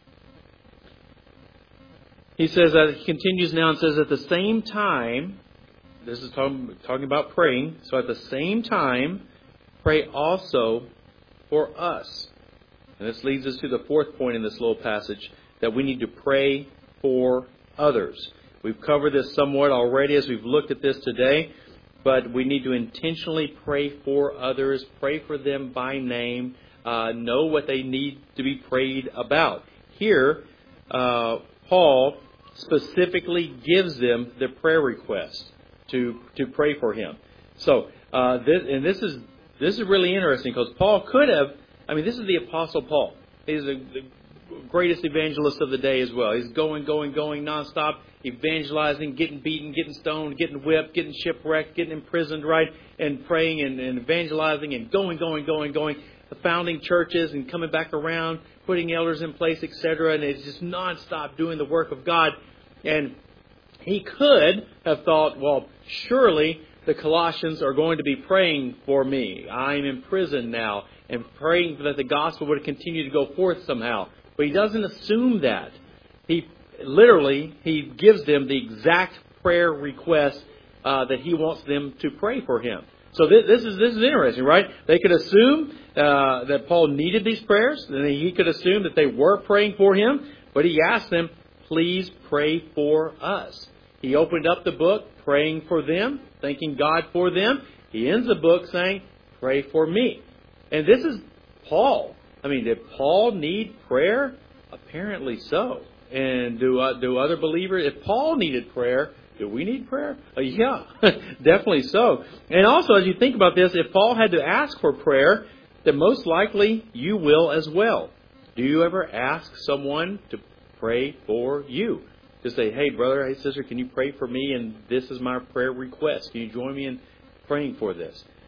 He says that he continues now and says, at the same time, this is talking, talking about praying, so at the same time, pray also for us. And this leads us to the fourth point in this little passage, that we need to pray for others. We've covered this somewhat already as we've looked at this today, but we need to intentionally pray for others, pray for them by name, uh, know what they need to be prayed about. Here, uh, Paul specifically gives them the prayer request to to pray for him. So, uh, this, and this is this is really interesting because Paul could have. I mean, this is the Apostle Paul. He's the, the greatest evangelist of the day as well. He's going, going, going nonstop, evangelizing, getting beaten, getting stoned, getting whipped, getting shipwrecked, getting imprisoned, right? And praying and, and evangelizing and going, going, going, going, founding churches and coming back around, putting elders in place, et cetera. And it's just nonstop doing the work of God. And he could have thought, well, surely the Colossians are going to be praying for me. I'm in prison now, and praying that the gospel would continue to go forth somehow. But he doesn't assume that. He literally, he gives them the exact prayer request uh, that he wants them to pray for him. So this, this is this is interesting, right? They could assume uh, that Paul needed these prayers, and he could assume that they were praying for him. But he asked them, please pray for us. He opened up the book praying for them, thanking God for them. He ends the book saying, pray for me. And this is Paul. I mean, did Paul need prayer? Apparently so. And do uh, do other believers, if Paul needed prayer, do we need prayer? Uh, yeah, definitely so. And also, as you think about this, if Paul had to ask for prayer, then most likely you will as well. Do you ever ask someone to pray for you? To say, hey, brother, hey, sister, can you pray for me? And this is my prayer request. Can you join me in praying for this?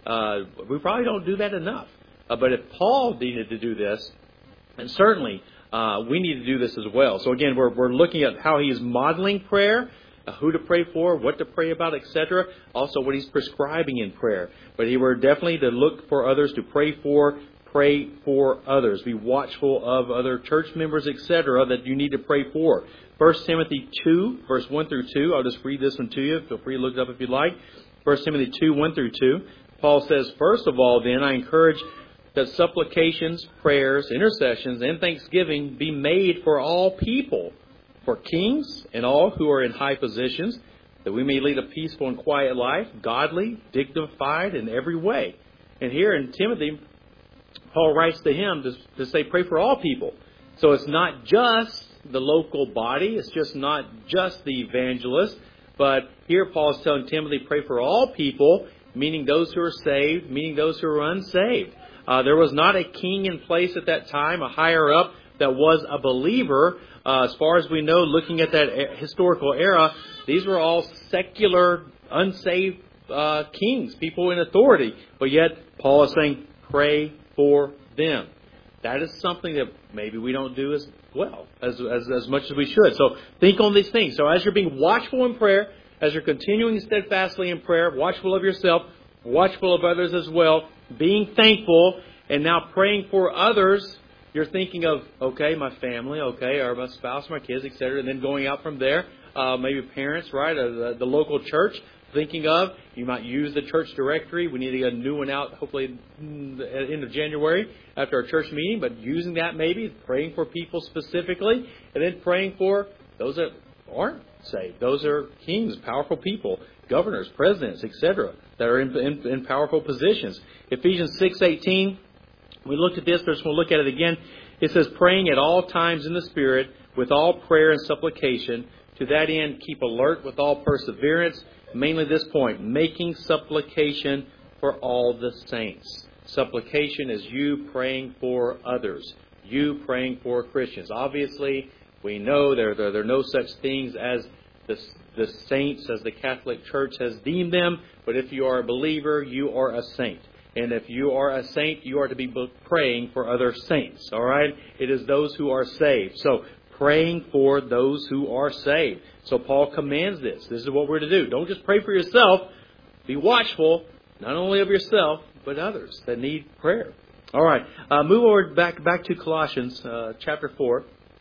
Uh, we probably don't do that enough. Uh, but if Paul needed to do this, and certainly uh, we need to do this as well. So again, we're, we're looking at how he is modeling prayer, uh, who to pray for, what to pray about, et cetera. Also what he's prescribing in prayer. But he were definitely to look for others, to pray for, pray for others. Be watchful of other church members, et cetera, that you need to pray for. First Timothy two, verse one through two. I'll just read this one to you. Feel free to look it up if you'd like. First Timothy two, one through two. Paul says, "First of all, then, I encourage that supplications, prayers, intercessions, and thanksgiving be made for all people, for kings and all who are in high positions, that we may lead a peaceful and quiet life, godly, dignified in every way." And here in Timothy, Paul writes to him to, to say, pray for all people. So it's not just the local body, it's just not just the evangelist, but here Paul is telling Timothy, pray for all people, meaning those who are saved, meaning those who are unsaved. Uh, there was not a king in place at that time, a higher up that was a believer. Uh, as far as we know, looking at that historical era, these were all secular, unsaved uh, kings, people in authority. But yet, Paul is saying, pray for them. That is something that maybe we don't do as well, as, as, as much as we should. So think on these things. So as you're being watchful in prayer, as you're continuing steadfastly in prayer, watchful of yourself, watchful of others as well, being thankful, and now praying for others, you're thinking of, okay, my family, okay, or my spouse, my kids, et cetera, and then going out from there, uh, maybe parents, right, or the, the local church, thinking of, you might use the church directory. We need to get a new one out, hopefully in the end of January after our church meeting, but using that maybe, praying for people specifically, and then praying for those that aren't saved. Those are kings, powerful people, governors, presidents, et cetera, that are in, in, in powerful positions. Ephesians six eighteen, we looked at this, but I just want to look at it again. It says, praying at all times in the Spirit, with all prayer and supplication. To that end, keep alert with all perseverance. Mainly this point, making supplication for all the saints. Supplication is you praying for others. You praying for Christians. Obviously, we know there, there, there are no such things as the, the saints, as the Catholic Church has deemed them. But if you are a believer, you are a saint. And if you are a saint, you are to be praying for other saints. All right? It is those who are saved. So, praying for those who are saved. So Paul commands this. This is what we're to do. Don't just pray for yourself. Be watchful, not only of yourself, but others that need prayer. All right. Uh, move over back back to Colossians uh, chapter four.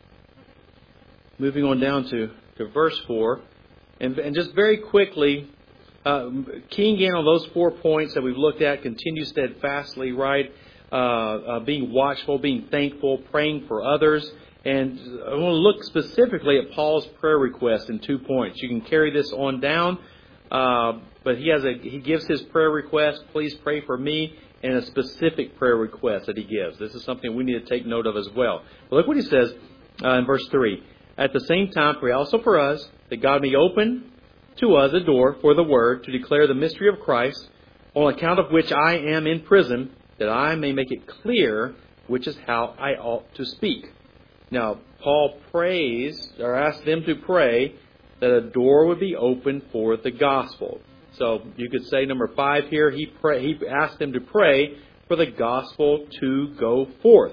Moving on down to, to verse four. And, and just very quickly, uh, keying in on those four points that we've looked at. Continue steadfastly, right? Uh, uh, being watchful, being thankful, praying for others. And I want to look specifically at Paul's prayer request in two points. You can carry this on down, uh, but he has a he gives his prayer request. Please pray for me, and a specific prayer request that he gives. This is something we need to take note of as well. But look what he says uh, in verse three. At the same time, pray also for us that God may open to us a door for the word to declare the mystery of Christ, on account of which I am in prison, that I may make it clear which is how I ought to speak. Now, Paul prays, or asks them to pray, that a door would be opened for the gospel. So you could say number five here, he pray, he asked them to pray for the gospel to go forth.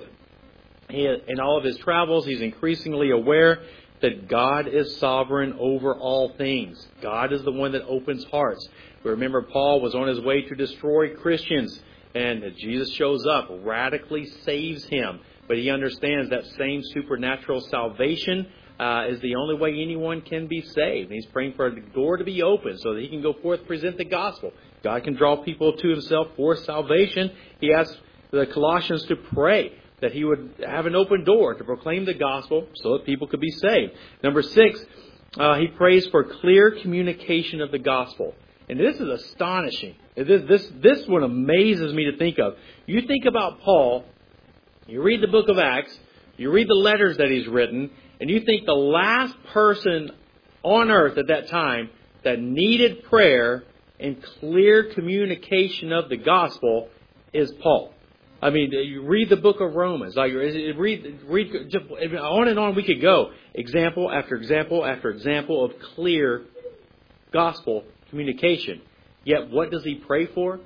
He, in all of his travels, he's increasingly aware that God is sovereign over all things. God is the one that opens hearts. We remember Paul was on his way to destroy Christians, and Jesus shows up, radically saves him. But he understands that same supernatural salvation uh, is the only way anyone can be saved. And he's praying for a door to be open so that he can go forth, present the gospel. God can draw people to himself for salvation. He asks the Colossians to pray that he would have an open door to proclaim the gospel so that people could be saved. Number six, uh, he prays for clear communication of the gospel. And this is astonishing. This, this, this one amazes me to think of. You think about Paul. You read the book of Acts, you read the letters that he's written, and you think the last person on earth at that time that needed prayer and clear communication of the gospel is Paul. I mean, you read the book of Romans, like read, read just on and on we could go. Example after example after example of clear gospel communication. Yet what does he pray for?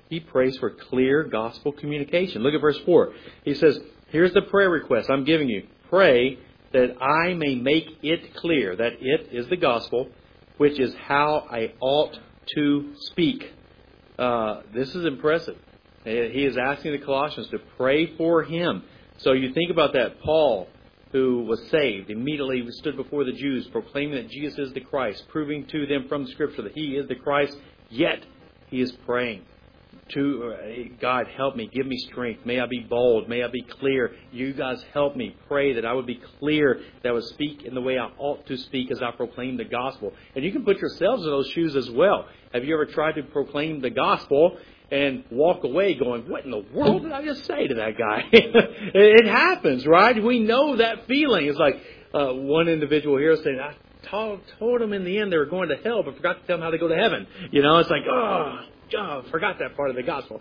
He prays for clear gospel communication. Look at verse four. He says, here's the prayer request I'm giving you. Pray that I may make it clear that it is the gospel, which is how I ought to speak. Uh, this is impressive. He is asking the Colossians to pray for him. So you think about that. Paul, who was saved, immediately stood before the Jews, proclaiming that Jesus is the Christ, proving to them from the Scripture that He is the Christ. Yet he is praying to uh, God, help me, give me strength. May I be bold. May I be clear. You guys help me. Pray that I would be clear, that I would speak in the way I ought to speak as I proclaim the gospel. And you can put yourselves in those shoes as well. Have you ever tried to proclaim the gospel and walk away going, what in the world did I just say to that guy? It happens, right? We know that feeling. It's like uh, one individual here saying, I told, told them in the end they were going to hell, but forgot to tell them how to go to heaven. You know, it's like, oh, oh forgot that part of the gospel.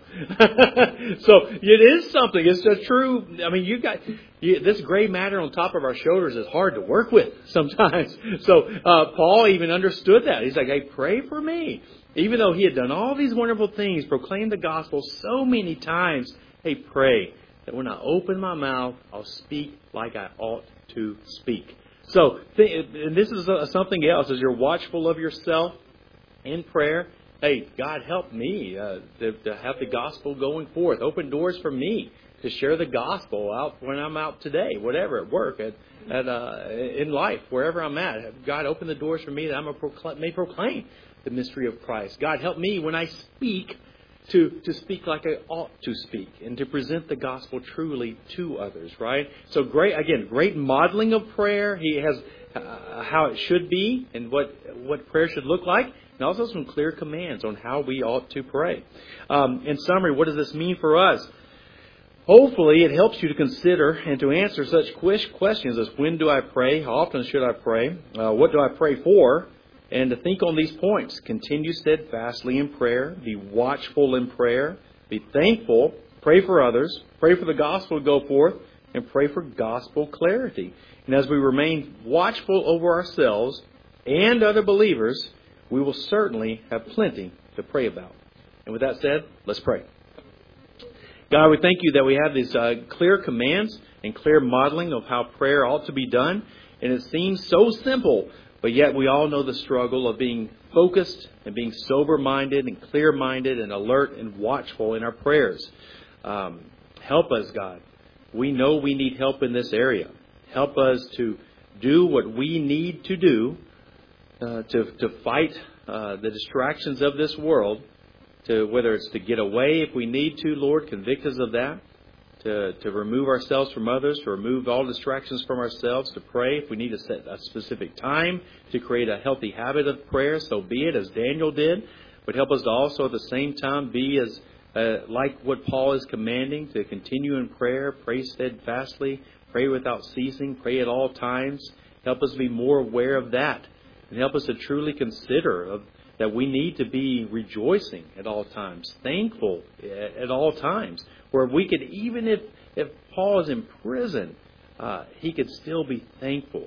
So it is something. It's a true, I mean, you got you, this gray matter on top of our shoulders is hard to work with sometimes. So uh, Paul even understood that. He's like, hey, pray for me. Even though he had done all these wonderful things, proclaimed the gospel so many times, hey, pray that when I open my mouth, I'll speak like I ought to speak. So, and this is something else. As you're watchful of yourself in prayer, hey, God, help me uh, to, to have the gospel going forth. Open doors for me to share the gospel out when I'm out today, whatever, at work, at, at uh, in life, wherever I'm at. God, open the doors for me that I may proclaim the mystery of Christ. God, help me when I speak to, to speak like I ought to speak and to present the gospel truly to others, right? So great, again, great modeling of prayer. He has uh, how it should be and what, what prayer should look like, and also some clear commands on how we ought to pray. Um, in summary, what does this mean for us? Hopefully, it helps you to consider and to answer such questions as when do I pray? How often should I pray? Uh, what do I pray for? And to think on these points. Continue steadfastly in prayer. Be watchful in prayer. Be thankful. Pray for others. Pray for the gospel to go forth. And pray for gospel clarity. And as we remain watchful over ourselves and other believers, we will certainly have plenty to pray about. And with that said, let's pray. God, we thank you that we have these uh, clear commands and clear modeling of how prayer ought to be done. And it seems so simple. But yet we all know the struggle of being focused and being sober-minded and clear-minded and alert and watchful in our prayers. Um, help us, God. We know we need help in this area. Help us to do what we need to do uh, to, to fight uh, the distractions of this world, to whether it's to get away if we need to, Lord, convict us of that. To, to remove ourselves from others, to remove all distractions from ourselves, to pray. If we need to set a specific time to create a healthy habit of prayer, so be it, as Daniel did. But help us to also at the same time be as uh, like what Paul is commanding, to continue in prayer, pray steadfastly, pray without ceasing, pray at all times. Help us be more aware of that. And help us to truly consider of, that we need to be rejoicing at all times, thankful at, at all times. Where we could, even if, if Paul is in prison, uh, he could still be thankful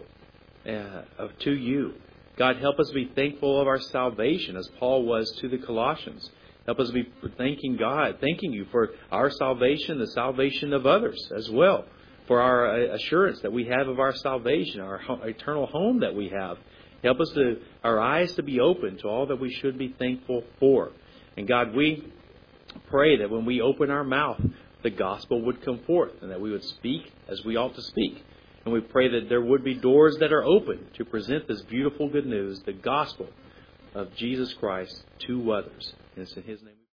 uh, to you. God, help us be thankful of our salvation as Paul was to the Colossians. Help us be thanking God, thanking you for our salvation, the salvation of others as well. For our assurance that we have of our salvation, our eternal home that we have. Help us to, our eyes to be open to all that we should be thankful for. And God, we pray that when we open our mouth, the gospel would come forth and that we would speak as we ought to speak. And we pray that there would be doors that are open to present this beautiful good news, the gospel of Jesus Christ, to others. And it's in His name.